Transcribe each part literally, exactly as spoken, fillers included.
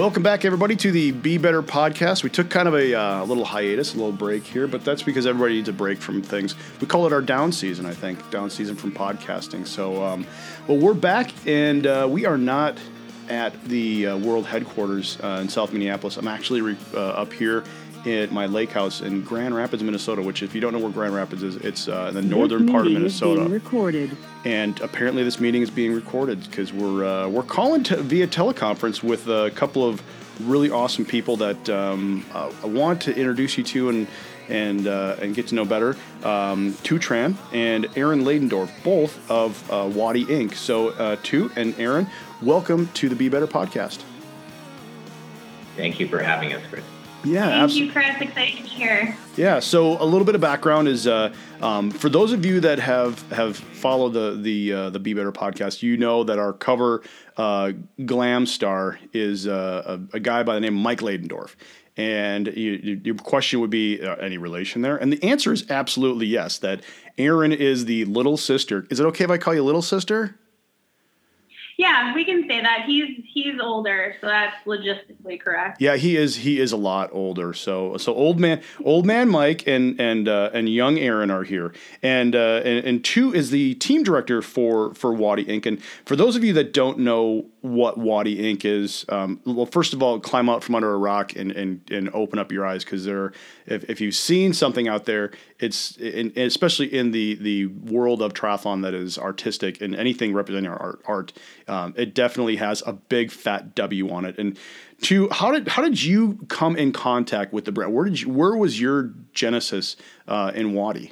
Welcome back, everybody, to the Be Better podcast. We took kind of a uh, little hiatus, a little break here, but that's because everybody needs a break from things. We call it our down season, I think, down season from podcasting. So, um, well, we're back, and uh, we are not at the uh, world headquarters uh, in South Minneapolis. I'm actually re- uh, up here at my lake house in Grand Rapids, Minnesota, which, if you don't know where Grand Rapids is, it's uh, in the northern part of Minnesota. Is being recorded. And apparently this meeting is being recorded because we're uh, we're calling to, via teleconference with a couple of really awesome people that um, uh, I want to introduce you to and and uh, and get to know better. Um, Tu Tran and Aaron Ladendorf, both of uh, Wadi Incorporated. So uh, Tu and Aaron, welcome to the Be Better podcast. Thank you for having us, Chris. Yeah, Thank absolutely. you, Chris. Excited to hear. Yeah, so a little bit of background is uh, um, for those of you that have have followed the the uh, the Be Better podcast, you know that our cover uh, glam star is uh, a, a guy by the name of Mike Ladendorf. And you, you, your question would be, uh, any relation there? And the answer is absolutely yes, that Aaron is the little sister. Is it okay if I call you little sister? Yeah, we can say that. He's he's older, so that's logistically correct. Yeah, he is. He is a lot older. So, so old man, old man Mike and and uh, and young Aaron are here, and uh, and and Tu is the team director for for Wadi Incorporated. And for those of you that don't know what Wadi Incorporated is, um, well, first of all, climb out from under a rock and and, and open up your eyes, because there, if if you've seen something out there, it's in, especially in the the world of triathlon that is artistic and anything representing our art. art Um, it definitely has a big fat W on it. And Tu, how did how did you come in contact with the brand? Where did you, where was your genesis uh, in Wadi?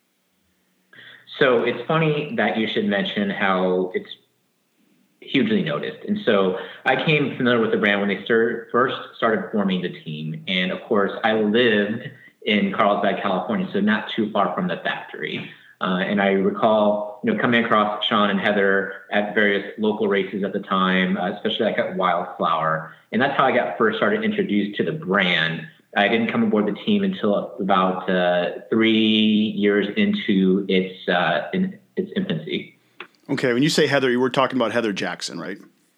So it's funny that you should mention how it's hugely noticed. And so I came familiar with the brand when they start, first started forming the team. And of course, I lived in Carlsbad, California, so not too far from the factory. Uh, and I recall, you know, coming across Sean and Heather at various local races at the time, uh, especially like at Wildflower. And that's how I got first started introduced to the brand. I didn't come aboard the team until about uh, three years into its uh, in its infancy. Okay, when you say Heather, you were talking about Heather Jackson, right?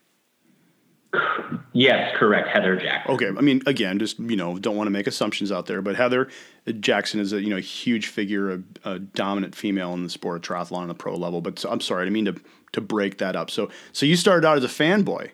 Yes, correct. Heather Jackson. Okay. I mean, again, just, you know, don't want to make assumptions out there, but Heather Jackson is a, you know, huge figure, a, a dominant female in the sport of triathlon on the pro level. But so, I'm sorry, I didn't mean to, to break that up. So, so you started out as a fanboy.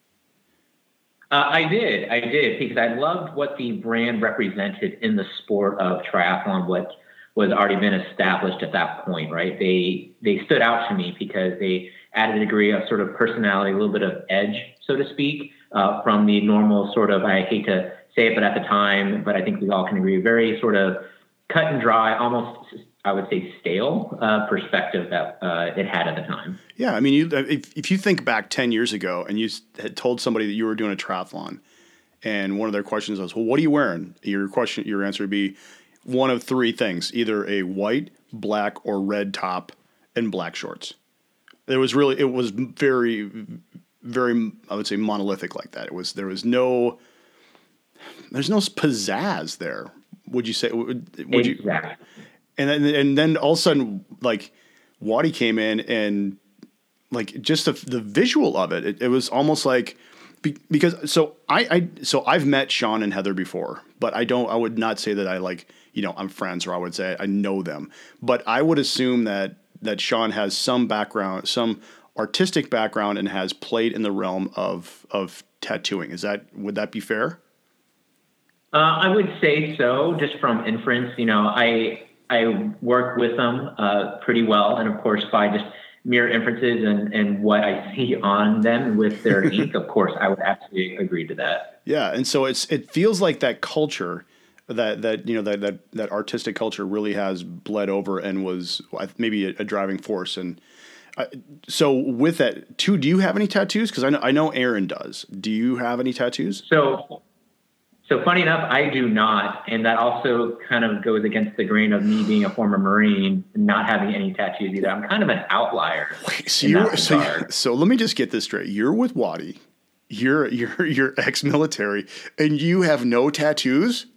Uh, I did. I did, because I loved what the brand represented in the sport of triathlon, what was already been established at that point, right? They, they stood out to me because they added a degree of sort of personality, a little bit of edge, so to speak, uh, from the normal sort of, I hate to say it, but at the time, but I think we all can agree, very sort of cut and dry, almost, I would say, stale uh, perspective that uh, it had at the time. Yeah, I mean, you, if, if you think back ten years ago and you had told somebody that you were doing a triathlon, and one of their questions was, well, what are you wearing? Your question, your answer would be one of three things, either a white, black, or red top and black shorts. It was really, it was very, very, I would say, monolithic like that. It was, there was no, there's no pizzazz there. Would you say, would, would you? Exactly. And then, and then all of a sudden, like, Wadi came in and, like, just the, the visual of it, it, it was almost like, be, because, so I, I, so I've met Sean and Heather before, but I don't, I would not say that I, like, you know, I'm friends, or I would say I know them, but I would assume that, that Sean has some background, some artistic background, and has played in the realm of, of tattooing. Is that, would that be fair? Uh, I would say so, just from inference. You know, I, I work with them uh, pretty well, and of course, by just mere inferences and, and what I see on them with their ink, of course, I would absolutely agree to that. Yeah, and so it's it feels like that culture, that that you know that that that artistic culture really has bled over and was maybe a, a driving force. And uh, so with that, too, do you have any tattoos? Because I know I know Aaron does. Do you have any tattoos? So. So funny enough, I do not. And that also kind of goes against the grain of me being a former Marine, not having any tattoos either. I'm kind of an outlier. Wait, so you're, so, you're, so let me just get this straight. You're with Wadi. You're, you're, you're ex-military, and you have no tattoos?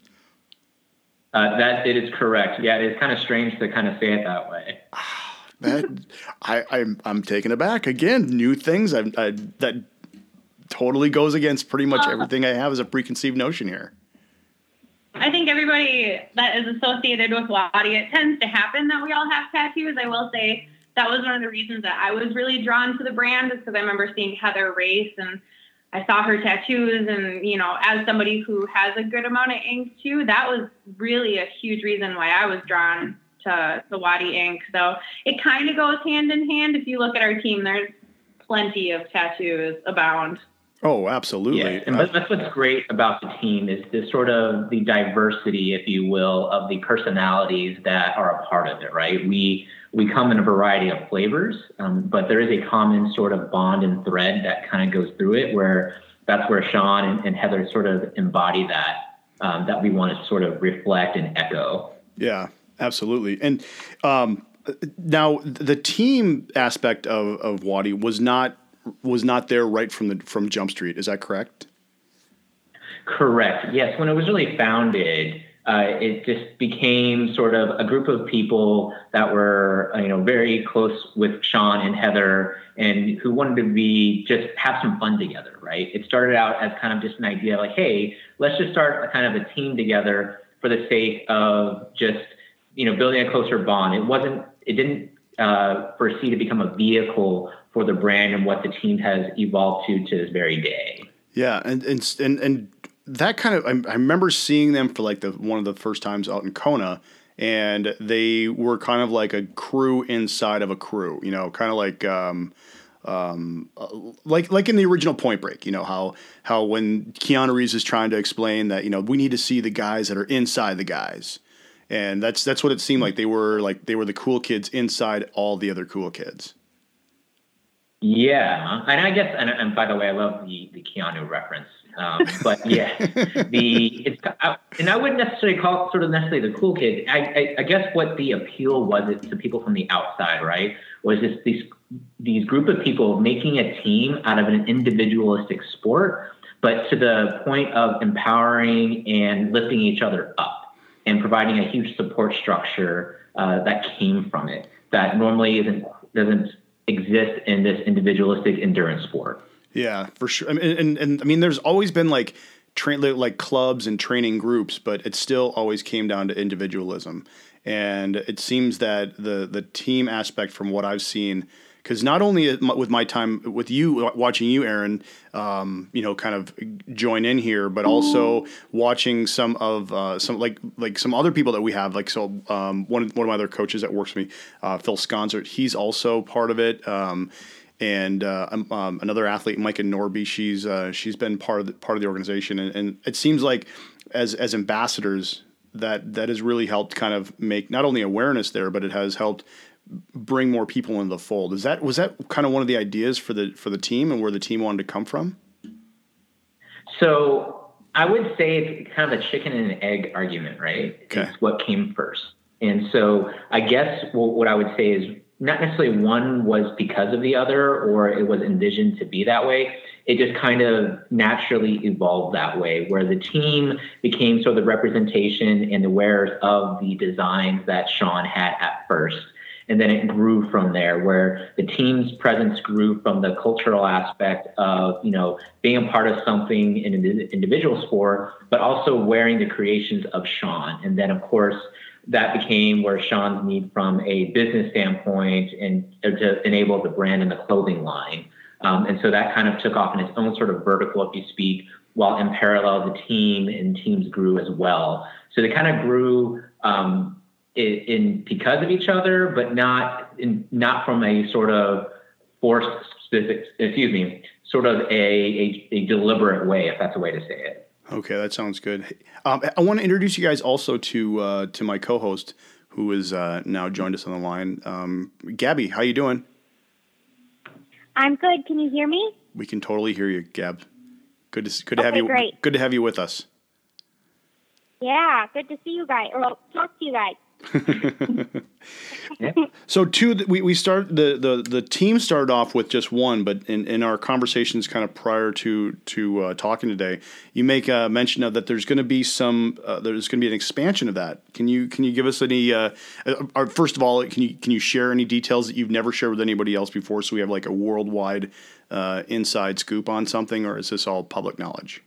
Uh, that it is correct. Yeah, it is kind of strange to kind of say it that way. that I, I'm, I'm taken aback. Again, new things I, I, that totally goes against pretty much Uh, everything I have as a preconceived notion here. I think everybody that is associated with Wadi, it tends to happen that we all have tattoos. I will say that was one of the reasons that I was really drawn to the brand, is because I remember seeing Heather race and I saw her tattoos. And, you know, as somebody who has a good amount of ink too, that was really a huge reason why I was drawn to the Wadi ink. So it kind of goes hand in hand. If you look at our team, there's plenty of tattoos abound. Oh, absolutely. Yeah, and that's what's great about the team is this sort of the diversity, if you will, of the personalities that are a part of it, right? We we come in a variety of flavors, um, but there is a common sort of bond and thread that kind of goes through it, where that's where Sean and, and Heather sort of embody that, um, that we want to sort of reflect and echo. Yeah, absolutely. And um, now the team aspect of, of Wadi was not was not there right from the from Jump Street. Is that correct? Correct. Yes. When it was really founded, uh, it just became sort of a group of people that were, you know, very close with Sean and Heather, and who wanted to be just have some fun together. Right. It started out as kind of just an idea like, hey, let's just start a kind of a team together for the sake of just, you know, building a closer bond. It wasn't. It didn't uh, foresee to become a vehicle for the brand and what the team has evolved to to this very day. Yeah, and and and, and that kind of I, I remember seeing them for like the one of the first times out in Kona, and they were kind of like a crew inside of a crew. You know, kind of like um, um, like like in the original Point Break. You know how how when Keanu Reeves is trying to explain that, you know, we need to see the guys that are inside the guys. And that's that's what it seemed like. They were like they were the cool kids inside all the other cool kids. Yeah, and I guess, and, and by the way, I love the the Keanu reference. Um, but yeah, the it's I, and I wouldn't necessarily call it sort of necessarily the cool kid. I, I, I guess what the appeal was it to people from the outside, right? Was just these these group of people making a team out of an individualistic sport, but to the point of empowering and lifting each other up and providing a huge support structure uh, that came from it that normally isn't doesn't exist in this individualistic endurance sport. Yeah, for sure. I mean, and, and, and I mean, there's always been like train like clubs and training groups, but it still always came down to individualism. And it seems that the the team aspect, from what I've seen, because not only with my time with you, watching you, Aaron, um, you know, kind of join in here, but also watching some of uh, some like like some other people that we have. Like so, um, one one of my other coaches that works with me, uh, Phil Sconzert, he's also part of it. Um, and uh, um, another athlete, Micah Norby, she's uh, she's been part of the, part of the organization, and, and it seems like as as ambassadors, that that has really helped kind of make not only awareness there, but it has helped bring more people into the fold. Is that was that kind of one of the ideas for the for the team and where the team wanted to come from? So I would say it's kind of a chicken and an egg argument, right? Okay. It's what came first. And so I guess well, what I would say is not necessarily one was because of the other or it was envisioned to be that way. It just kind of naturally evolved that way, where the team became sort of the representation and the wearers of the designs that Sean had at first. And then it grew from there, where the team's presence grew from the cultural aspect of, you know, being a part of something in an individual sport, but also wearing the creations of Sean. And then, of course, that became where Sean's need from a business standpoint and to enable the brand and the clothing line. Um, and so that kind of took off in its own sort of vertical, if you speak, while in parallel, the team and teams grew as well. So they kind of grew um, in, in because of each other, but not in, not from a sort of forced specific, excuse me, sort of a, a, a deliberate way, if that's a way to say it. Okay, that sounds good. Um, I want to introduce you guys also to uh, to my co-host, who is uh, now joined us on the line. Um, Gabby, how you doing? I'm good. Can you hear me? We can totally hear you, Gab. Good to good to okay, have you. Great. Good to have you with us. Yeah, good to see you guys. Or well, talk to you guys. Yeah. So two, we, we start the, the, the team started off with just one, but in, in our conversations kind of prior to to uh, talking today, you make a mention of that there's going to be some uh, there's going to be an expansion of that. Can you can you give us any? Uh, uh, first of all, can you can you share any details that you've never shared with anybody else before, so we have like a worldwide uh, inside scoop on something, or is this all public knowledge?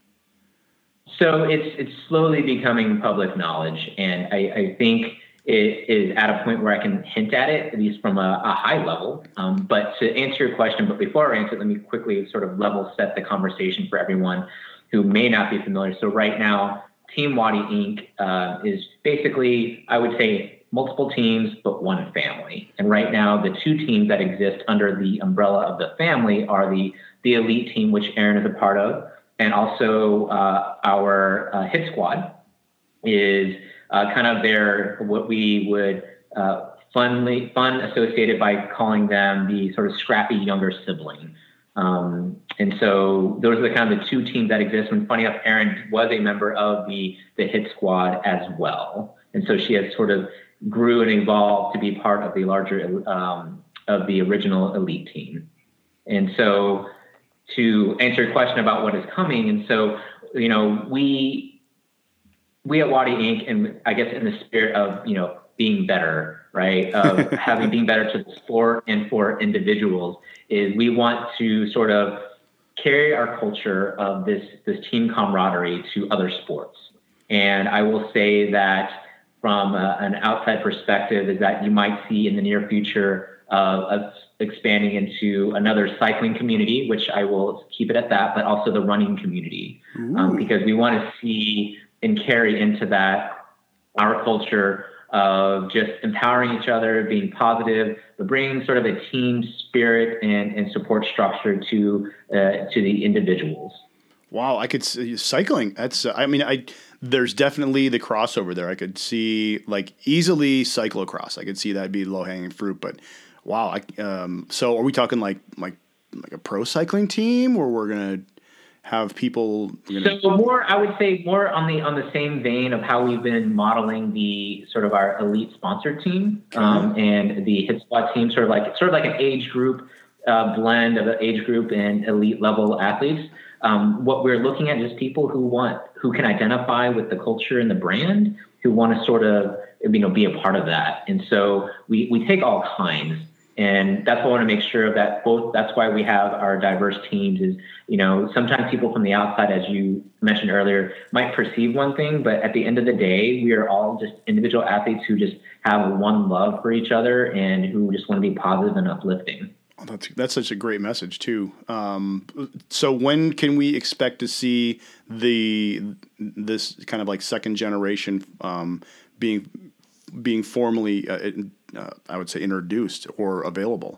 So it's it's slowly becoming public knowledge, and I, I think it is at a point where I can hint at it, at least from a, a high level. Um, but to answer your question, but before I answer, let me quickly sort of level set the conversation for everyone who may not be familiar. So right now, Team Wadi Incorporated. Uh, is basically, I would say, multiple teams, but one family. And right now, the two teams that exist under the umbrella of the family are the, the elite team, which Aaron is a part of, and also uh, our uh, hit squad is Uh, kind of their, what we would uh, funly, fun associated by calling them the sort of scrappy younger sibling. Um, and so those are the kind of the two teams that exist. And funny enough, Erin was a member of the, the hit squad as well. And so she has sort of grew and evolved to be part of the larger, um, of the original elite team. And so to answer your question about what is coming, and so, you know, we, We at Wadi Incorporated, and I guess in the spirit of, you know, being better, right, of having being better to the sport and for individuals, is we want to sort of carry our culture of this this team camaraderie to other sports. And I will say that from a, an outside perspective is that you might see in the near future uh, us expanding into another cycling community, which I will keep it at that, but also the running community, um, because we want to see and carry into that our culture of just empowering each other, being positive, but bringing sort of a team spirit and, and support structure to uh, to the individuals. Wow, I could see cycling. That's, uh, I mean, I there's definitely the crossover there. I could see like easily cyclocross. I could see that be low hanging fruit. But wow, I, um, so are we talking like like like a pro cycling team, or we're gonna have people? Gonna... So more, I would say more on the on the same vein of how we've been modeling the sort of our elite sponsor team, okay. um, and the hit squad team, sort of like sort of like an age group uh, blend of an age group and elite level athletes. Um, what we're looking at is people who want, who can identify with the culture and the brand, who want to sort of, you know, be a part of that. And so we, we take all kinds, and that's what I want to make sure of that both. That's why we have our diverse teams is, you know, sometimes people from the outside, as you mentioned earlier, might perceive one thing, but at the end of the day, we are all just individual athletes who just have one love for each other and who just want to be positive and uplifting. Oh, that's that's such a great message too. Um, so when can we expect to see the this kind of like second generation um, being being formally, uh, uh, I would say, introduced or available?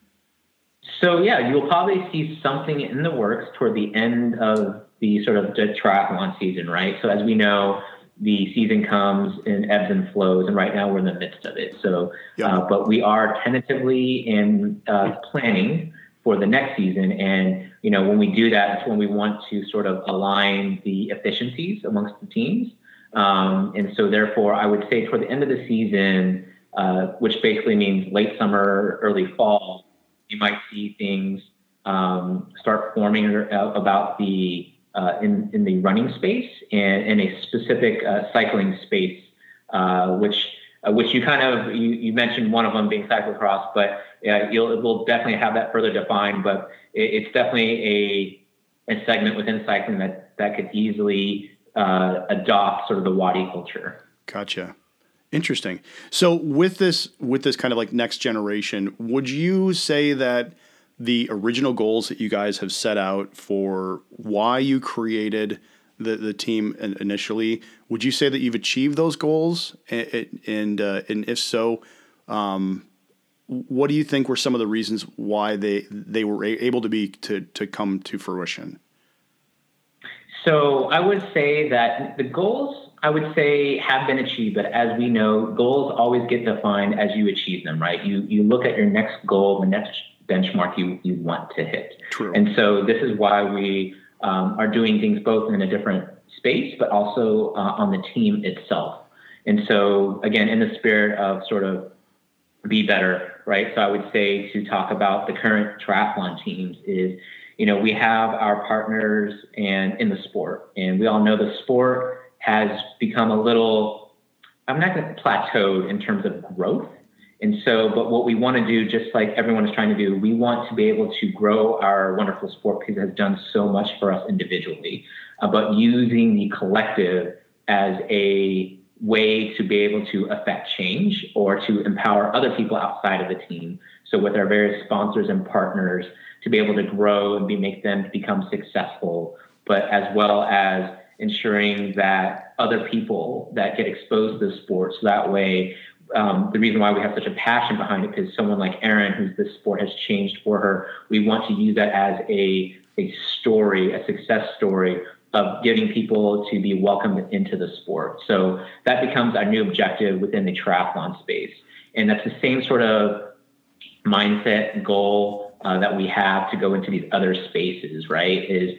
So yeah, you'll probably see something in the works toward the end of the sort of the triathlon season, right? So as we know, the season comes in ebbs and flows, and right now we're in the midst of it. So, yep. uh, but we are tentatively in uh, planning for the next season. And, you know, when we do that, it's when we want to sort of align the efficiencies amongst the teams. Um, and so therefore, I would say toward the end of the season, uh, which basically means late summer, early fall, you might see things um, start forming about the Uh, in, in the running space and in a specific uh, cycling space, uh, which uh, which you kind of, you, you mentioned one of them being cyclocross, but uh, you'll, it will definitely have that further defined, but it, it's definitely a, a segment within cycling that, that could easily uh, adopt sort of the Wadi culture. Gotcha. Interesting. So with this, with this kind of like next generation, would you say that the original goals that you guys have set out for why you created the, the team initially, would you say that you've achieved those goals? And and, uh, and if so, um, what do you think were some of the reasons why they they were able to be to to come to fruition? So I would say that the goals, I would say, have been achieved, but as we know, goals always get defined as you achieve them, right? You you look at your next goal, the next benchmark you, you want to hit. True. And so this is why we um, are doing things both in a different space, but also uh, on the team itself. And so, again, in the spirit of sort of be better, right? So I would say to talk about the current triathlon teams is, you know, we have our partners and in the sport, and we all know the sport has become a little, I'm not going to plateaued in terms of growth. And so, but what we want to do, just like everyone is trying to do, we want to be able to grow our wonderful sport because it has done so much for us individually, uh, but using the collective as a way to be able to affect change or to empower other people outside of the team. So with our various sponsors and partners to be able to grow and be, make them become successful, but as well as ensuring that other people that get exposed to the sport, so that way, um, the reason why we have such a passion behind it is someone like Erin, who's this sport has changed for her. We want to use that as a, a story, a success story of getting people to be welcomed into the sport. So that becomes our new objective within the triathlon space. And that's the same sort of mindset and goal uh, that we have to go into these other spaces, right? Is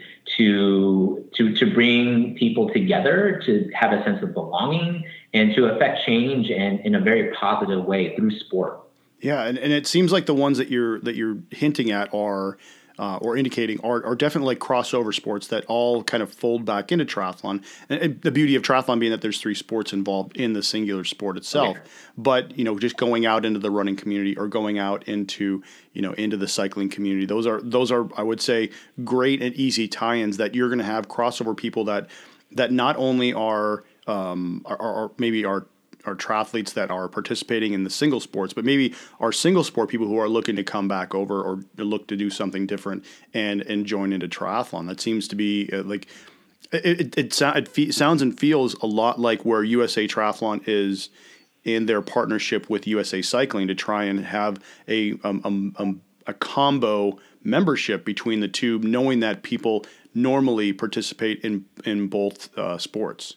to, to, to bring people together, to have a sense of belonging and to affect change and in a very positive way through sport. Yeah. And, and it seems like the ones that you're, that you're hinting at are, Uh, or indicating are, are definitely like crossover sports that all kind of fold back into triathlon. And, and the beauty of triathlon being that there's three sports involved in the singular sport itself. Okay. But, you know, just going out into the running community or going out into, you know, into the cycling community, those are, those are, I would say, great and easy tie-ins that you're going to have crossover people that, that not only are, um, are, are maybe are, are triathletes that are participating in the single sports, but maybe are single sport people who are looking to come back over or look to do something different and, and join into triathlon. That seems to be uh, like, it, it, it, it fe- sounds and feels a lot like where U S A Triathlon is in their partnership with U S A Cycling to try and have a, um, um, um, a combo membership between the two, knowing that people normally participate in, in both uh, sports.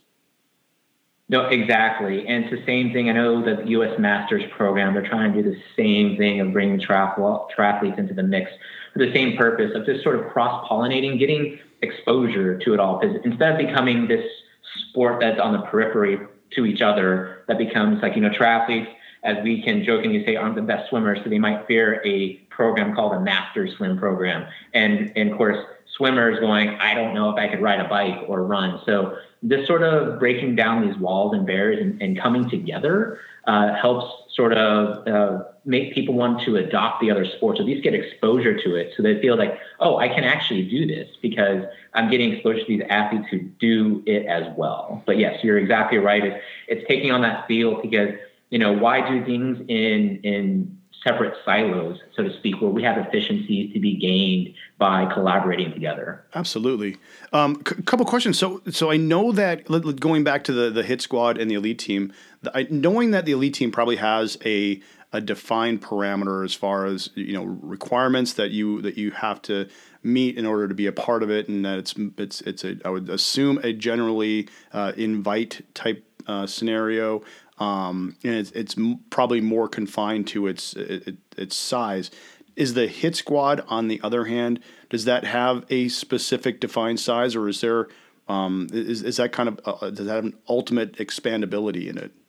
No, exactly. And it's the same thing. I know that the U S Masters program, they're trying to do the same thing of bringing triathletes into the mix for the same purpose of just sort of cross-pollinating, getting exposure to it all. Because instead of becoming this sport that's on the periphery to each other, that becomes like, you know, triathletes, as we can jokingly say, aren't the best swimmers, so they might fear a program called a master swim program. And, and of course, swimmers going, I don't know if I could ride a bike or run. So this sort of breaking down these walls and barriers and, and coming together uh, helps sort of uh, make people want to adopt the other sports, or at least get exposure to it, so they feel like, oh, I can actually do this because I'm getting exposure to these athletes who do it as well. But yes, you're exactly right. It's, it's taking on that field because, you know, why do things in in separate silos, so to speak, where we have efficiencies to be gained by collaborating together? Absolutely. A um, c- couple questions. So, so I know that going back to the, the hit squad and the elite team, the, I, knowing that the elite team probably has a a defined parameter as far as, you know, requirements that you that you have to meet in order to be a part of it, and that it's it's it's a I would assume a generally uh, invite type uh, scenario. Um, and it's, it's probably more confined to its, its its size. Is the hit squad, on the other hand, does that have a specific defined size, or is there um, is is that kind of uh, does that have an ultimate expandability in it?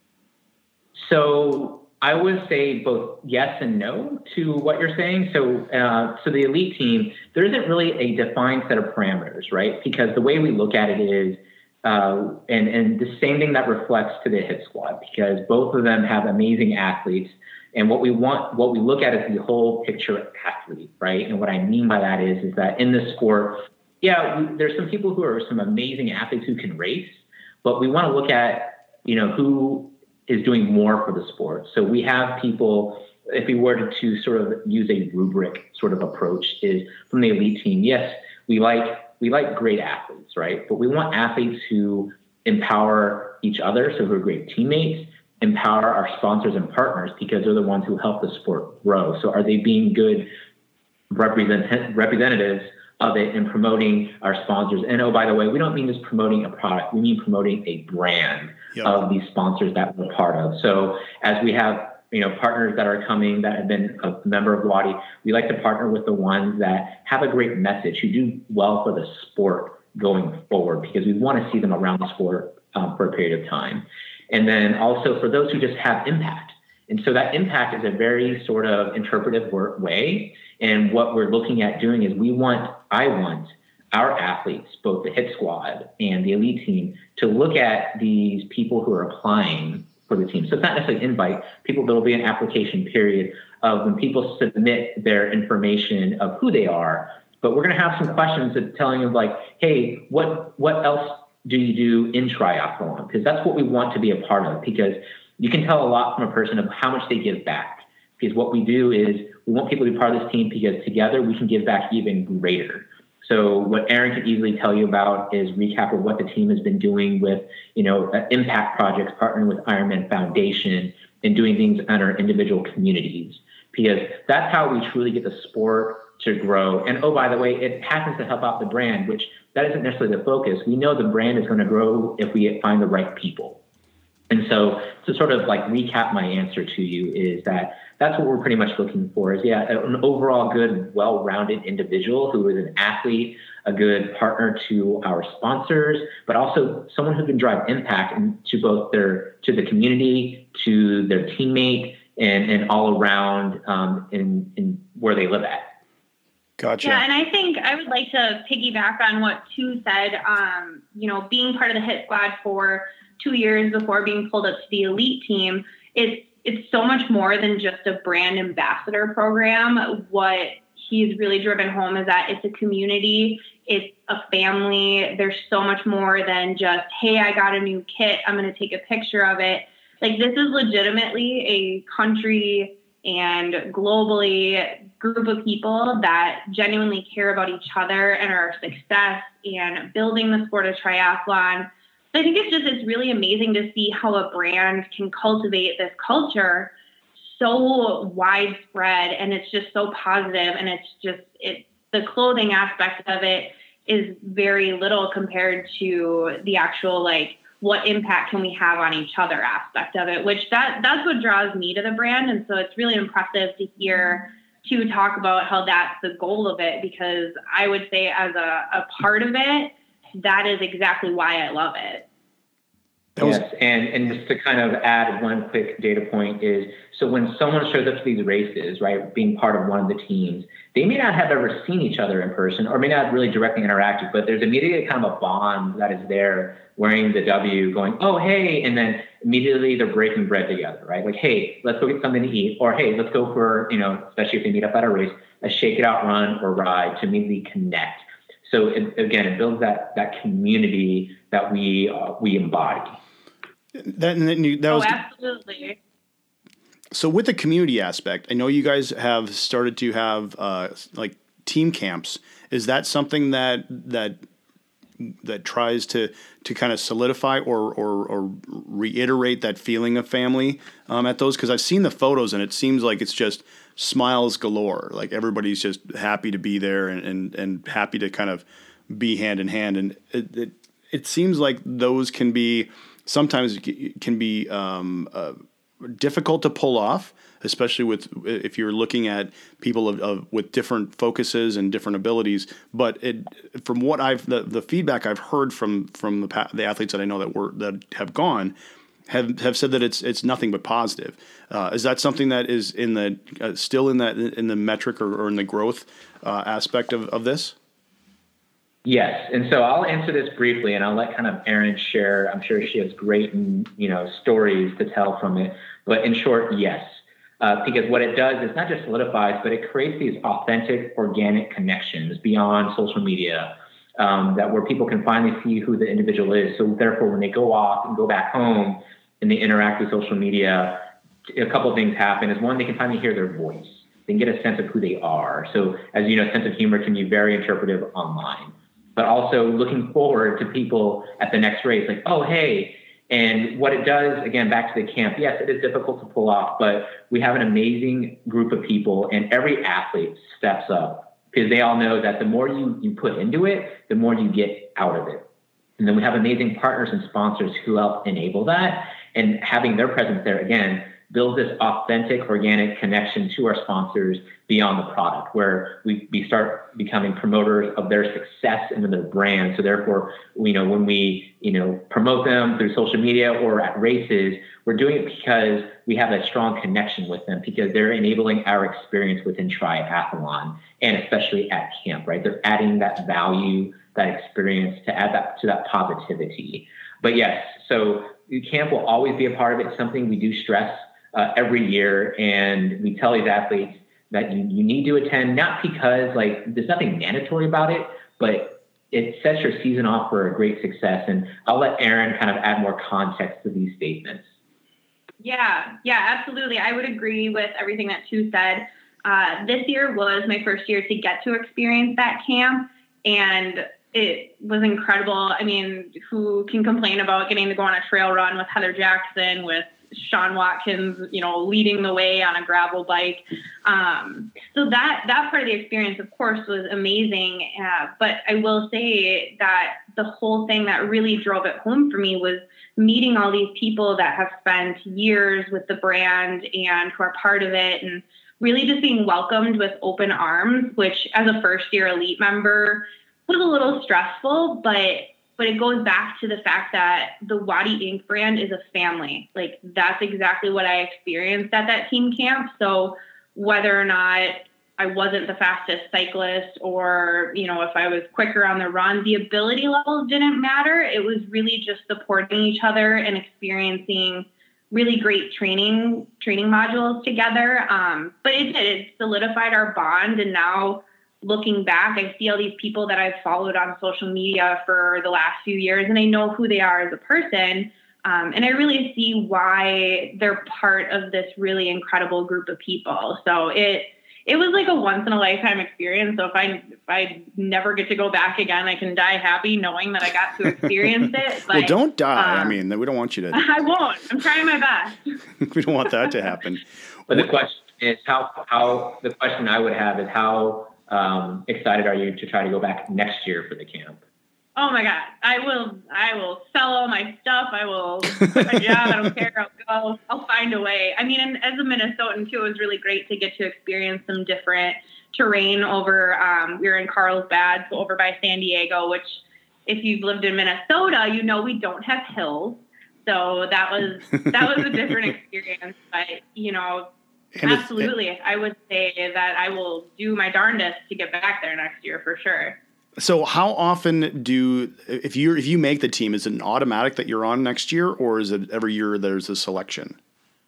So I would say both yes and no to what you're saying. So uh, so the elite team, there isn't really a defined set of parameters, right? Because the way we look at it is. Uh, and, and the same thing that reflects to the hit squad, because both of them have amazing athletes. And what we want, what we look at is the whole picture athlete, right? And what I mean by that is, is that in this sport, yeah, we, there's some people who are some amazing athletes who can race, but we want to look at, you know, who is doing more for the sport. So we have people, if we were to sort of use a rubric sort of approach, is from the elite team, yes, we like We like great athletes, right? But we want athletes who empower each other, so who are great teammates, empower our sponsors and partners, because they're the ones who help the sport grow. So are they being good represent- representatives of it and promoting our sponsors? And oh, by the way, we don't mean just promoting a product. We mean promoting a brand yep. of these sponsors that we're part of. So as we have you know, partners that are coming that have been a member of Wadi, we like to partner with the ones that have a great message, who do well for the sport going forward, because we want to see them around the sport um, for a period of time. And then also for those who just have impact. And so that impact is a very sort of interpretive work way. And what we're looking at doing is we want, I want our athletes, both the hit squad and the elite team, to look at these people who are applying for the team. So it's not necessarily invite people. There'll be an application period of when people submit their information of who they are. But we're going to have some questions that telling them like, hey, what what else do you do in triathlon? Because that's what we want to be a part of. Because you can tell a lot from a person of how much they give back. Because what we do is we want people to be part of this team because together we can give back even greater. So what Aaron can easily tell you about is recap of what the team has been doing with, you know, uh, impact projects, partnering with Ironman Foundation and doing things on our individual communities, because that's how we truly get the sport to grow. And oh, by the way, it happens to help out the brand, which that isn't necessarily the focus. We know the brand is going to grow if we find the right people. And so to sort of like recap my answer to you is that that's what we're pretty much looking for is, yeah, an overall good, well-rounded individual who is an athlete, a good partner to our sponsors, but also someone who can drive impact to both their, to the community, to their teammate, and, and all around um, in, in where they live at. Gotcha. Yeah, and I think I would like to piggyback on what Tu said. Um, you know, being part of the Hit Squad for two years before being pulled up to the elite team, it's it's so much more than just a brand ambassador program. What he's really driven home is that it's a community, it's a family. There's so much more than just, hey, I got a new kit, I'm going to take a picture of it. Like, this is legitimately a country and globally group of people that genuinely care about each other and our success and building the sport of triathlon. I think it's just, it's really amazing to see how a brand can cultivate this culture so widespread, and it's just so positive, and it's just, it, the clothing aspect of it is very little compared to the actual, like, what impact can we have on each other aspect of it, which that that's what draws me to the brand. And so it's really impressive to hear Tu talk about how that's the goal of it, because I would say as a, a part of it, that is exactly why I love it. Was- yes, and, and just to kind of add one quick data point is, so when someone shows up to these races, right, being part of one of the teams, they may not have ever seen each other in person or may not really directly interacted, but there's immediately kind of a bond that is there wearing the W going, oh, hey, and then immediately they're breaking bread together, right? Like, hey, let's go get something to eat, or hey, let's go for, you know, especially if they meet up at a race, a shake it out run or ride to immediately connect. So it, again, it builds that that community that we uh, we embody. That, and then you, that oh, was absolutely. So with the community aspect, I know you guys have started to have uh, like team camps. Is that something that that that tries to to kind of solidify or or, or reiterate that feeling of family um, at those? Because I've seen the photos and it seems like it's just smiles galore. Like everybody's just happy to be there and and, and happy to kind of be hand in hand. And it it, it seems like those can be sometimes can be um, uh, difficult to pull off, especially with if you're looking at people of, of with different focuses and different abilities. But it, from what I've the, the feedback I've heard from from the the athletes that I know that were that have gone have have said that it's it's nothing but positive. Uh, is that something that is in the uh, still in that in the metric or, or in the growth uh, aspect of, of this? Yes, and so I'll answer this briefly, and I'll let kind of Erin share. I'm sure she has great, you know, stories to tell from it. But in short, yes, uh, because what it does is not just solidifies, but it creates these authentic, organic connections beyond social media, um, that where people can finally see who the individual is. So therefore, when they go off and go back home and they interact with social media, a couple of things happen. Is one, they can finally hear their voice. They can get a sense of who they are. So as you know, sense of humor can be very interpretive online. But also looking forward to people at the next race, like, oh, hey. And what it does, again, back to the camp, yes, it is difficult to pull off, but we have an amazing group of people, and every athlete steps up because they all know that the more you, you put into it, the more you get out of it. And then we have amazing partners and sponsors who help enable that. And having their presence there, again, builds this authentic, organic connection to our sponsors beyond the product, where we, we start becoming promoters of their success and their brand. So therefore, you know, when we, you know, promote them through social media or at races, we're doing it because we have a strong connection with them, because they're enabling our experience within triathlon, and especially at camp, right? They're adding that value, that experience, to add that to that positivity. But yes, so camp will always be a part of it. It's something we do stress uh, every year, and we tell these athletes that you, you need to attend, not because like there's nothing mandatory about it, but it sets your season off for a great success. And I'll let Erin kind of add more context to these statements. Yeah, yeah, absolutely. I would agree with everything that Tu said. Uh, this year was my first year to get to experience that camp, and it was incredible. I mean, who can complain about getting to go on a trail run with Heather Jackson, with Sean Watkins, you know, leading the way on a gravel bike. Um, so that, that part of the experience, of course, was amazing. Uh, but I will say that the whole thing that really drove it home for me was meeting all these people that have spent years with the brand and who are part of it, and really just being welcomed with open arms, which as a first year elite member was a little stressful, but But it goes back to the fact that the Wadi Incorporated brand is a family. Like, that's exactly what I experienced at that team camp. So whether or not I wasn't the fastest cyclist, or, you know, if I was quicker on the run, the ability levels didn't matter. It was really just supporting each other and experiencing really great training, training modules together. Um, but it did, it solidified our bond. And now, looking back, I see all these people that I've followed on social media for the last few years, and I know who they are as a person. Um, and I really see why they're part of this really incredible group of people. So it it was like a once in a lifetime experience. So if I if I never get to go back again, I can die happy knowing that I got to experience it. But, well, don't die. Um, I mean, we don't want you to. I won't. I'm trying my best. We don't want that to happen. But the question is how how the question I would have is how Um, excited are you to try to go back next year for the camp? Oh my God. I will, I will sell all my stuff. I will quit my job. I don't care. I'll go, I'll find a way. I mean, and as a Minnesotan too, it was really great to get to experience some different terrain over, um, we were in Carlsbad, so over by San Diego, which if you've lived in Minnesota, you know, we don't have hills. So that was, that was a different experience, but you know, and absolutely. It, I would say that I will do my darndest to get back there next year for sure. So how often do, if you if you make the team, is it an automatic that you're on next year, or is it every year there's a selection?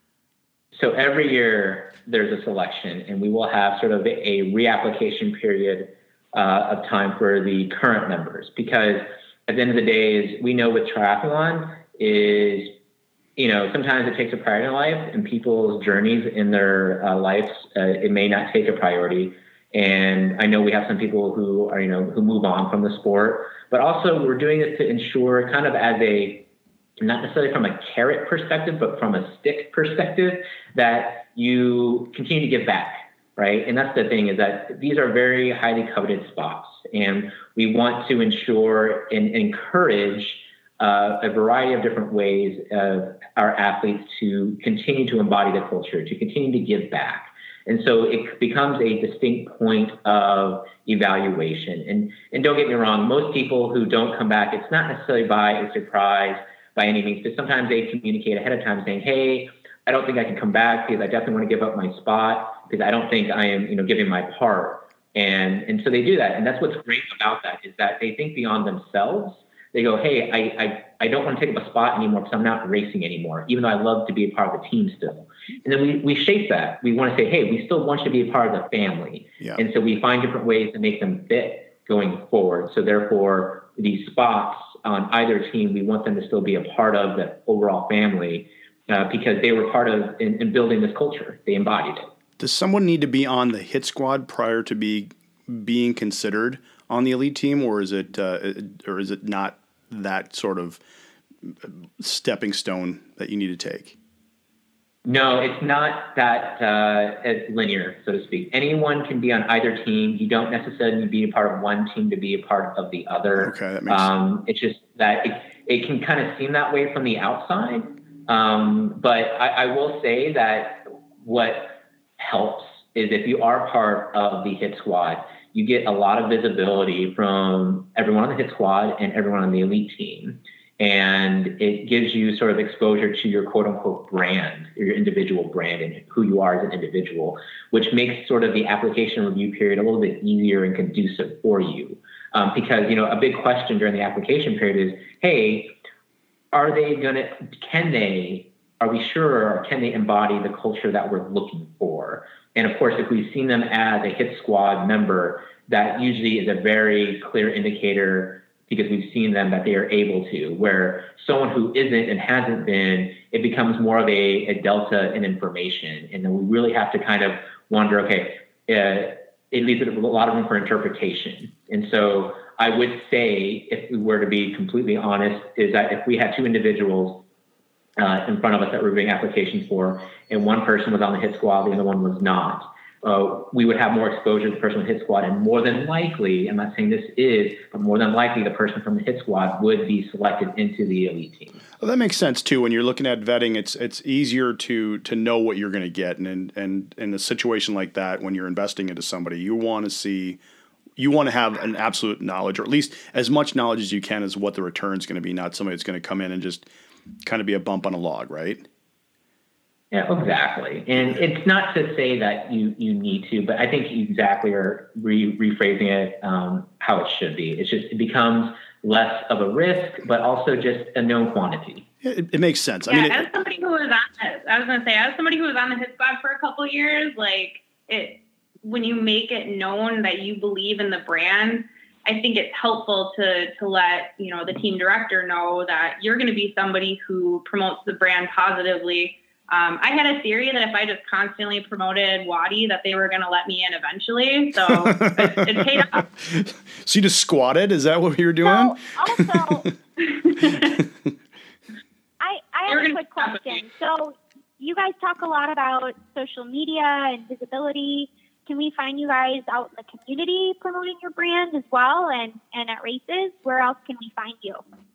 So every year there's a selection, and we will have sort of a reapplication period uh, of time for the current members, because at the end of the day, is we know with triathlon is, you know, sometimes it takes a priority in life, and people's journeys in their uh, lives, uh, it may not take a priority. And I know we have some people who are, you know, who move on from the sport, but also we're doing this to ensure, kind of as a, not necessarily from a carrot perspective, but from a stick perspective, that you continue to give back, right? And that's the thing, is that these are very highly coveted spots, and we want to ensure and encourage Uh, a variety of different ways of our athletes to continue to embody the culture, to continue to give back. And so it becomes a distinct point of evaluation. And, and don't get me wrong, most people who don't come back, it's not necessarily by a surprise by any means, but sometimes they communicate ahead of time saying, hey, I don't think I can come back because I definitely want to give up my spot because I don't think I am, you know, giving my part. And, and so they do that. And that's what's great about that, is that they think beyond themselves. They go, hey, I, I, I don't want to take up a spot anymore because I'm not racing anymore, even though I love to be a part of the team still. And then we, we shape that. We want to say, hey, we still want you to be a part of the family. Yeah. And so we find different ways to make them fit going forward. So therefore, these spots on either team, we want them to still be a part of the overall family uh, because they were part of in, in building this culture. They embodied it. Does someone need to be on the hit squad prior to be being considered on the elite team, or is it uh, or is it not that sort of stepping stone that you need to take? No, it's not that uh, as linear, so to speak. Anyone can be on either team. You don't necessarily need to be a part of one team to be a part of the other. Okay, that makes um, sense. It's just that it, it can kind of seem that way from the outside, Um, but I, I will say that what helps is if you are part of the hit squad, you get a lot of visibility from everyone on the hit squad and everyone on the elite team. And it gives you sort of exposure to your quote unquote brand, your individual brand and who you are as an individual, which makes sort of the application review period a little bit easier and conducive for you. Um, because, you know, a big question during the application period is, hey, are they going to, can they, are we sure, or can they embody the culture that we're looking for? And of course, if we've seen them as a hit squad member, that usually is a very clear indicator because we've seen them that they are able to, where someone who isn't and hasn't been, it becomes more of a, a delta in information. And then we really have to kind of wonder, okay, uh, it leaves a lot of room for interpretation. And so I would say, if we were to be completely honest, is that if we had two individuals uh, in front of us that we're reviewing applications for, and one person was on the hit squad, the other one was not, Uh, we would have more exposure to the person with hit squad, and more than likely, I'm not saying this is, but more than likely the person from the hit squad would be selected into the elite team. Well, that makes sense too. When you're looking at vetting, it's it's easier to to know what you're going to get, and and and in a situation like that, when you're investing into somebody, you want to see, you want to have an absolute knowledge, or at least as much knowledge as you can, as what the return is going to be, not somebody that's going to come in and just kind of be a bump on a log, right? Yeah, exactly. And it's not to say that you, you need to, but I think you exactly are re- rephrasing it um, how it should be. It's just, it becomes less of a risk, but also just a known quantity. It, it makes sense. Yeah, I mean, as it, somebody who was on, I was going to say, as somebody who was on the hit squad for a couple of years, like it, when you make it known that you believe in the brand, I think it's helpful to to let, you know, the team director know that you're going to be somebody who promotes the brand positively. Um, I had a theory that if I just constantly promoted Wadi, that they were going to let me in eventually. So it, it paid off. So you just squatted? Is that what you were doing? So also, I, I have a quick question. So you guys talk a lot about social media and visibility. Can we find you guys out in the community promoting your brand as well, and, and at races? Where else can we find you?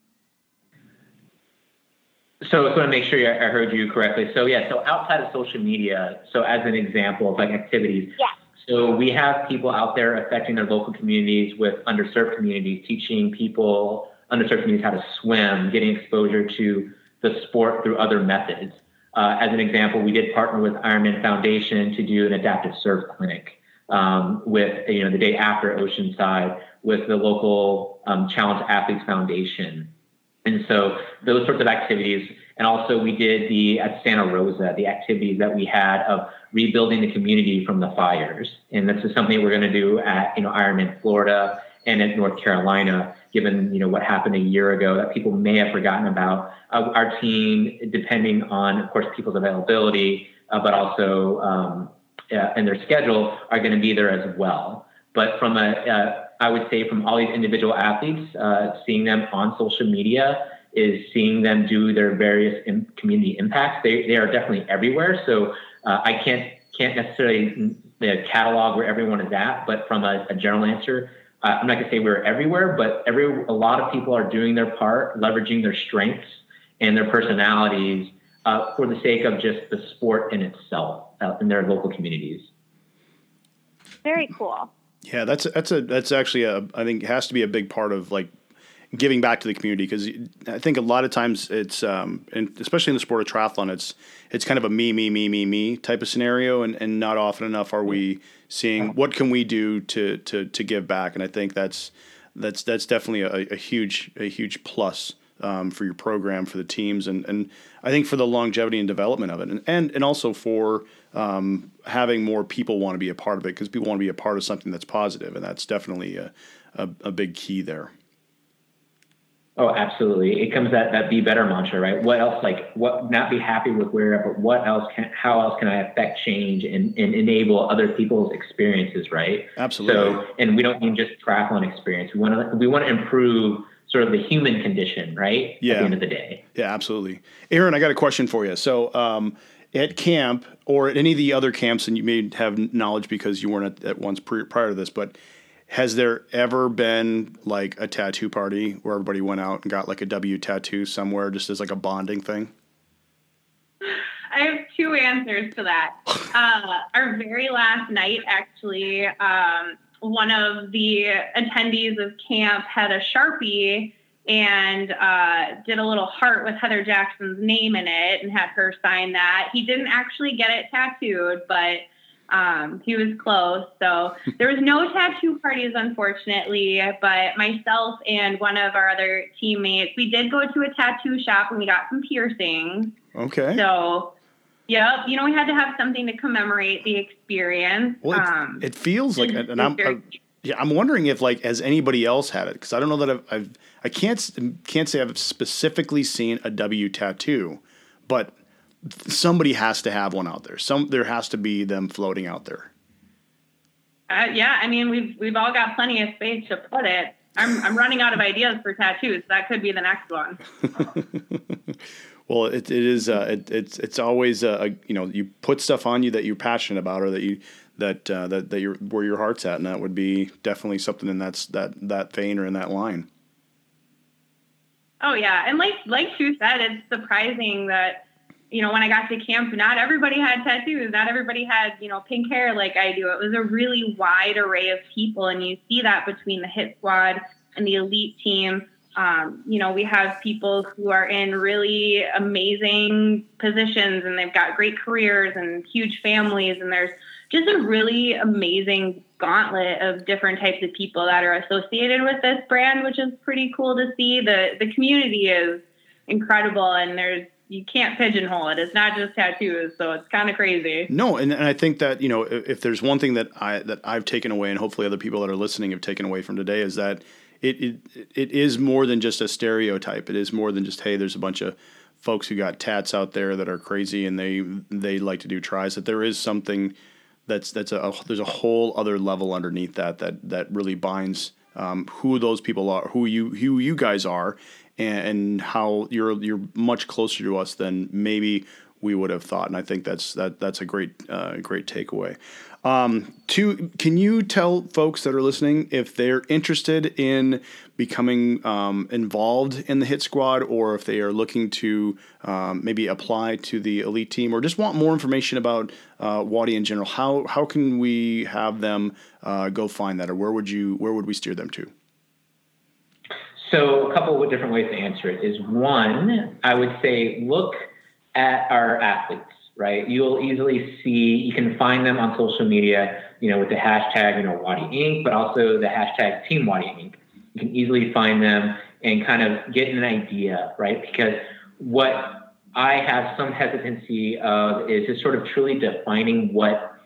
So I just want to make sure I heard you correctly. So yeah, so outside of social media, so as an example of like activities, yeah. So we have people out there affecting their local communities with underserved communities, teaching people, underserved communities how to swim, getting exposure to the sport through other methods. Uh, as an example, we did partner with Ironman Foundation to do an adaptive surf clinic um, with, you know, the day after Oceanside with the local um, Challenge Athletes Foundation. And so those sorts of activities, and also we did the at Santa Rosa, the activities that we had of rebuilding the community from the fires. And this is something we're going to do at, you know, Ironman Florida and at North Carolina, given, you know, what happened a year ago that people may have forgotten about. Uh, our team, depending on, of course, people's availability, uh, but also um, uh, and their schedule, are going to be there as well. But from a, uh, I would say from all these individual athletes, uh, seeing them on social media is seeing them do their various in community impacts. They they are definitely everywhere. So uh, I can't can't necessarily uh, catalog where everyone is at, but from a, a general answer, uh, I'm not gonna say we're everywhere, but every a lot of people are doing their part, leveraging their strengths and their personalities uh, for the sake of just the sport in itself uh, in their local communities. Very cool. Yeah, that's that's a that's actually a I think has to be a big part of like giving back to the community, because I think a lot of times it's um and especially in the sport of triathlon, it's it's kind of a me me me me me type of scenario, and, and not often enough are we seeing what can we do to to to give back. And I think that's that's that's definitely a, a huge a huge plus um, for your program, for the teams, and and I think for the longevity and development of it, and and, and also for um, having more people want to be a part of it, because people want to be a part of something that's positive, and that's definitely a, a, a big key there. Oh, absolutely. It comes that, that be better mantra, right? What else, like what, not be happy with where, but what else can, how else can I affect change and, and enable other people's experiences, right? Absolutely. So, and we don't mean just triathlon experience. We want to, we want to improve sort of the human condition, right? Yeah. At the end of the day. Yeah, absolutely. Aaron, I got a question for you. So, um, at camp or at any of the other camps, and you may have knowledge because you weren't at, at once pre- prior to this, but has there ever been like a tattoo party where everybody went out and got like a W tattoo somewhere just as like a bonding thing? I have two answers to that. Uh, our very last night, actually, um, one of the attendees of camp had a Sharpie and uh, did a little heart with Heather Jackson's name in it and had her sign that. He didn't actually get it tattooed, but um, he was close. So there was no tattoo parties, unfortunately, but myself and one of our other teammates, we did go to a tattoo shop and we got some piercings. Okay. So, yep, you know, we had to have something to commemorate the experience. Well, it, um, it feels like, and I'm, very- I'm, yeah, I'm wondering if like has anybody else had it, because I don't know that I've, I've I can't can't say I've specifically seen a W tattoo, but somebody has to have one out there. Some there has to be them floating out there. Uh, yeah, I mean, we've we've all got plenty of space to put it. I'm I'm running out of ideas for tattoos. That could be the next one. Well, it it is uh, it, it's it's always uh, a, you know, you put stuff on you that you're passionate about or that you that uh, that that you're where your heart's at, and that would be definitely something in that's that that vein or in that line. Oh yeah, and like like Sue said, it's surprising that, you know, when I got to camp, not everybody had tattoos. Not everybody had, you know, pink hair like I do. It was a really wide array of people, and you see that between the hit squad and the elite team. Um, you know, we have people who are in really amazing positions, and they've got great careers and huge families, and there's just a really amazing gauntlet of different types of people that are associated with this brand, which is pretty cool to see. The the community is incredible, and there's you can't pigeonhole it. It's not just tattoos, so it's kind of crazy. No, and, and I think that, you know, if, if there's one thing that I that I've taken away, and hopefully other people that are listening have taken away from today, is that it it it is more than just a stereotype. It is more than just, hey, there's a bunch of folks who got tats out there that are crazy and they they like to do tries. That there is something that's that's a, a there's a whole other level underneath that that that really binds um, who those people are, who you who you guys are, and, and how you're you're much closer to us than maybe we would have thought. And I think that's that that's a great uh, great takeaway. Um, two, can you tell folks that are listening if they're interested in becoming um, involved in the Hit Squad, or if they are looking to um, maybe apply to the elite team, or just want more information about uh, Wadi in general? How how can we have them uh, go find that, or where would you where would we steer them to? So a couple of different ways to answer it is, one, I would say look at our athletes. Right, you'll easily see, you can find them on social media, you know, with the hashtag, you know, Wadi Incorporated, but also the hashtag Team Wadi Incorporated. You can easily find them and kind of get an idea, right? Because what I have some hesitancy of is just sort of truly defining what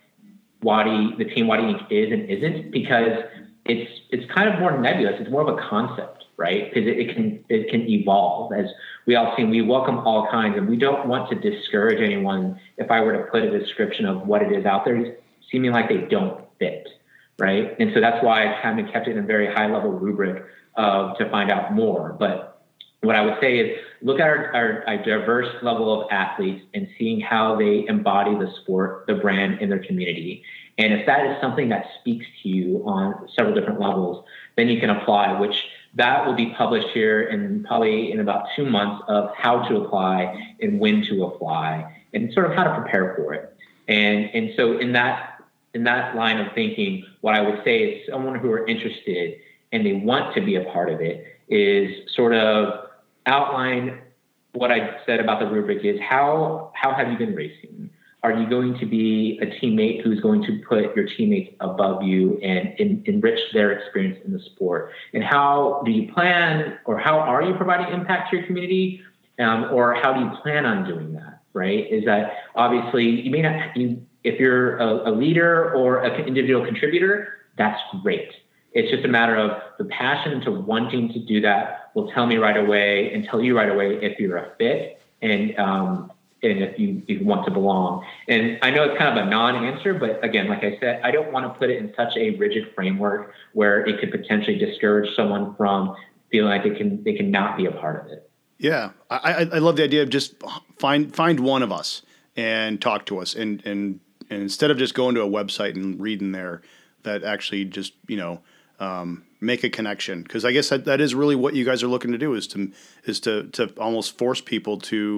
Wadi, the Team Wadi Incorporated is and isn't, because it's it's kind of more nebulous. It's more of a concept, right? Because it, it can it can evolve. As we all see, we welcome all kinds, and we don't want to discourage anyone. If I were to put a description of what it is out there, seeming like they don't fit, right? And so that's why I kind of kept it in a very high level rubric of to find out more. But what I would say is look at our, our, our diverse level of athletes and seeing how they embody the sport, the brand in their community. And if that is something that speaks to you on several different levels, then you can apply, which that will be published here in probably in about two months of how to apply and when to apply and sort of how to prepare for it. And and so in that in that line of thinking, what I would say is someone who are interested and they want to be a part of it is sort of outline what I said about the rubric is how how have you been racing? Are you going to be a teammate who's going to put your teammates above you and en- enrich their experience in the sport? And how do you plan, or how are you providing impact to your community? Um, or how do you plan on doing that, right? Is that obviously you may not, you, if you're a, a leader or an individual contributor, that's great. It's just a matter of the passion to wanting to do that will tell me right away and tell you right away if you're a fit and, um, and if you, if you want to belong. And I know it's kind of a non-answer, but again, like I said, I don't want to put it in such a rigid framework where it could potentially discourage someone from feeling like they can they can not be a part of it. Yeah, I, I, I love the idea of just find find one of us and talk to us, and and and instead of just going to a website and reading there, that actually just, you know, um, make a connection, because I guess that, that is really what you guys are looking to do, is to is to to almost force people to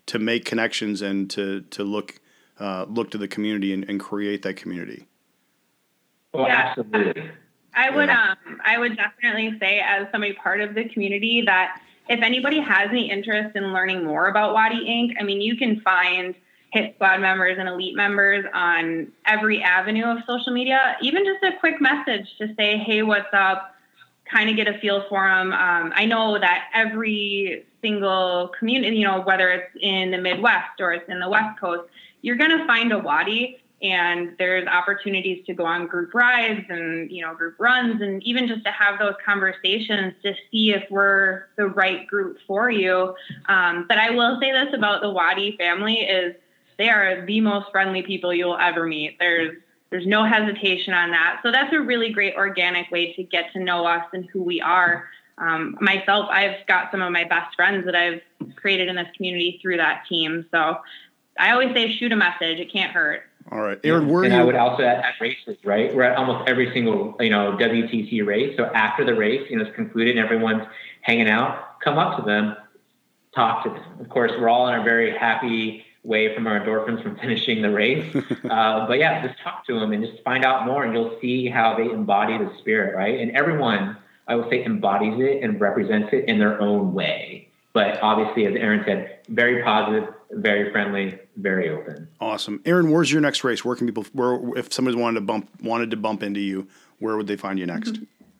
to make connections and to to look uh, look to the community and, and create that community. Oh, Yeah. absolutely. I would Yeah. um I would definitely say, as somebody part of the community, that if anybody has any interest in learning more about Wadi Incorporated, I mean, you can find Hit Squad members and elite members on every avenue of social media. Even just a quick message to say, hey, what's up? Kind of get a feel for them. Um, I know that every single community, you know, whether it's in the Midwest or it's in the West Coast, you're going to find a Wadi. And there's opportunities to go on group rides and, you know, group runs, and even just to have those conversations to see if we're the right group for you. Um, but I will say this about the Wadi family is they are the most friendly people you will ever meet. There's there's no hesitation on that. So that's a really great organic way to get to know us and who we are. Um, myself, I've got some of my best friends that I've created in this community through that team. So I always say shoot a message. It can't hurt. All right, Aaron, where and are you? I would also add at races, right? We're at almost every single, you know, W T C race. So after the race, you know, it's concluded and everyone's hanging out, come up to them, talk to them. Of course, we're all in a very happy way from our endorphins from finishing the race. uh, but yeah, just talk to them and just find out more, and you'll see how they embody the spirit, right? And everyone, I will say, embodies it and represents it in their own way. But obviously, as Aaron said, very positive, very friendly, very open. Awesome, Aaron. Where's your next race? Where can people? Where, if somebody wanted to bump wanted to bump into you, where would they find you next?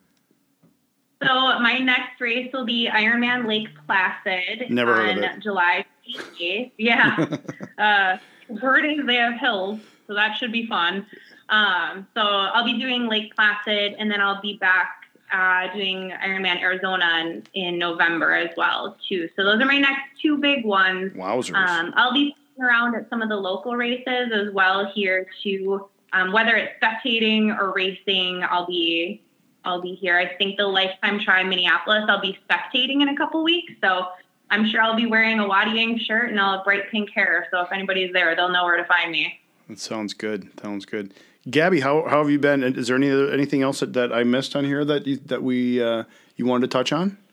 So my next race will be Ironman Lake Placid Never heard on of it. July eighth. Yeah, uh, heard is they have hills, so that should be fun. Um, so I'll be doing Lake Placid, and then I'll be back uh, doing Ironman Arizona in, in November as well too. So those are my next two big ones. Wowzers. Um, I'll be around at some of the local races as well here too. Um, whether it's spectating or racing, I'll be I'll be here. I think the Lifetime Tri Minneapolis, I'll be spectating in a couple weeks. So I'm sure I'll be wearing a Wadi Incorporated shirt and I'll have bright pink hair. So if anybody's there, they'll know where to find me. That sounds good. Sounds good. Gabby, how how have you been? Is there any anything else that, that I missed on here that you, that we uh, you wanted to touch on?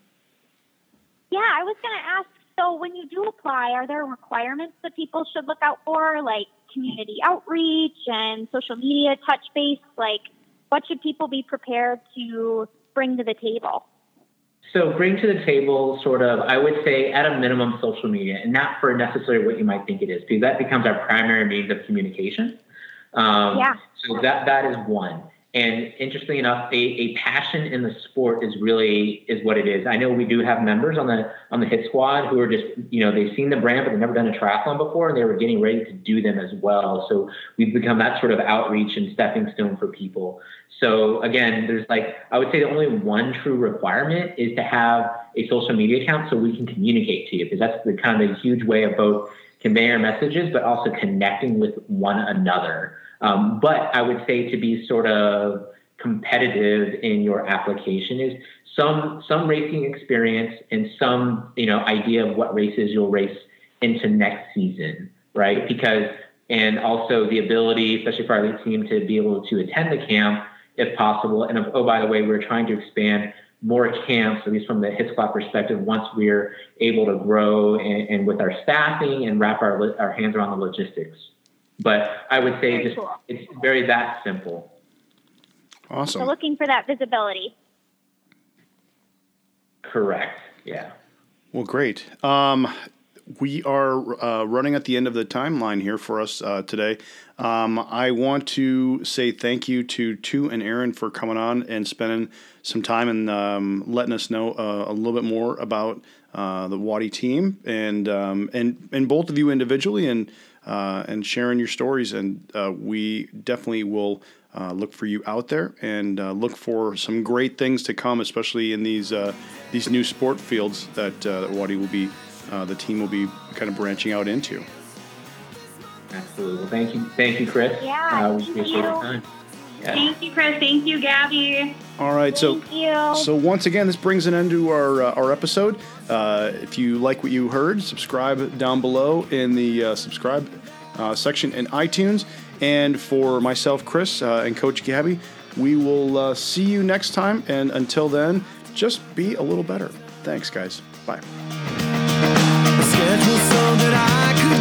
Yeah, I was going to ask, so when you do apply, are there requirements that people should look out for, like community outreach and social media touch base? Like, what should people be prepared to bring to the table? So bring to the table sort of, I would say, at a minimum, social media, and not for necessarily what you might think it is, because that becomes our primary means of communication. Um, Yeah. So that that is one. And interestingly enough, a, a passion in the sport is really is what it is. I know we do have members on the on the Hit Squad who are just, you know, they've seen the brand, but they've never done a triathlon before, and they were getting ready to do them as well. So we've become that sort of outreach and stepping stone for people. So again, there's like, I would say the only one true requirement is to have a social media account so we can communicate to you, because that's the kind of a huge way of both conveying our messages, but also connecting with one another. Um, but I would say to be sort of competitive in your application is some some racing experience and some, you know, idea of what races you'll race into next season, right? Because, and also the ability, especially for our elite team, to be able to attend the camp if possible. And oh, by the way, we're trying to expand more camps, at least from the Hit Squad perspective, once we're able to grow and, and with our staffing and wrap our our hands around the logistics. But I would say Very just cool. it's very that simple. Awesome. So looking for that visibility. Correct. Yeah. Well, great. Um, we are uh, running at the end of the timeline here for us uh, today. Um, I want to say thank you to Tu and Aaron for coming on and spending some time and um, letting us know uh, a little bit more about uh, the Wadi team and um, and and both of you individually and uh, and sharing your stories. And uh, we definitely will uh, look for you out there and uh, look for some great things to come, especially in these uh, these new sport fields that uh, that Wadi will be. Uh, the team will be kind of branching out into. Absolutely. Well, thank you. Thank you, Chris. Yeah, Uh, we thank appreciate you. your time. Yeah. Thank you, Chris. Thank you, Gabby. All right, so Thank you. so once again, this brings an end to our uh, our episode. Uh, if you like what you heard, subscribe down below in the uh, subscribe uh, section in iTunes. And for myself, Chris, uh, and Coach Gabby, we will uh, see you next time. And until then, just be a little better. Thanks, guys. Bye. schedule so that I could